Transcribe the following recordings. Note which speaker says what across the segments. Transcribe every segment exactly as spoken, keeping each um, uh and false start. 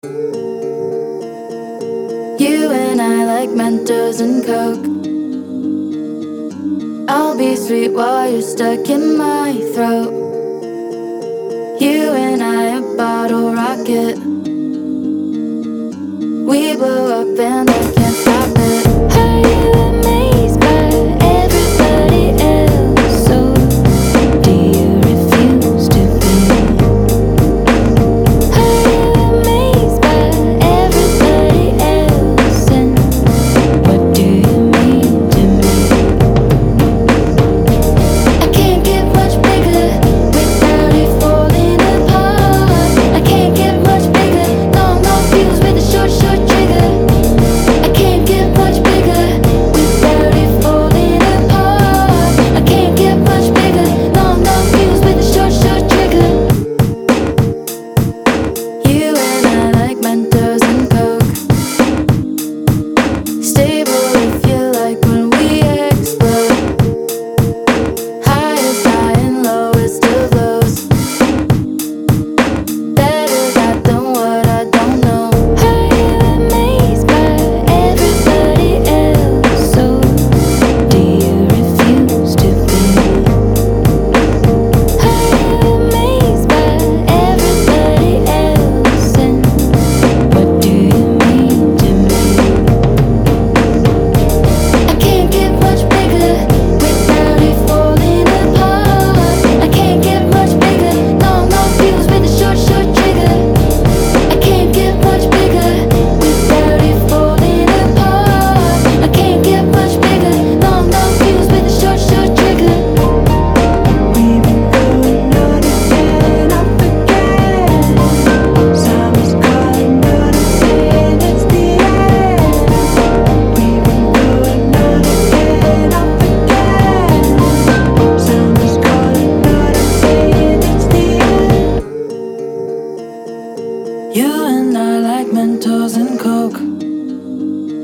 Speaker 1: You and I like Mentos and Coke. I'll be sweet while you're stuck in my throat. You and I a bottle rocket. We blow up and I can't stop it. Are you amazed by everybody else? So do you refuse to be? Are you amazed by everybody else? And what do you mean to me? I can't get much bigger without it falling apart. I can't get much bigger, long, long fuse with a short, short trigger. I can't get much bigger without it falling apart. I can't get much bigger, long, long fuse with a short, short trigger. You and I like Mentos and Coke. Stable if you like when we explode. Highest high and lowest of lows. Better that than what I don't know. Are you amazed by everybody else? So do you refuse to be? Are you amazed by everybody else? And what do you mean to me? I can't get much bigger without it falling apart. I can't get much bigger, long, long fuse with a short, short trigger. I can't get much bigger without it falling apart. I can't get much bigger, long, long fuse with a short, short trigger.
Speaker 2: We've been going on again, I forget. Summer's calling, but I'm saying it's the end. We've been going on again, I forget. Summer's calling, but I'm saying it's the end. You and I like Mentos and Coke.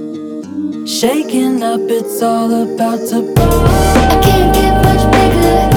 Speaker 2: Shaking up, it's all about to blow.
Speaker 1: I can't get much bigger.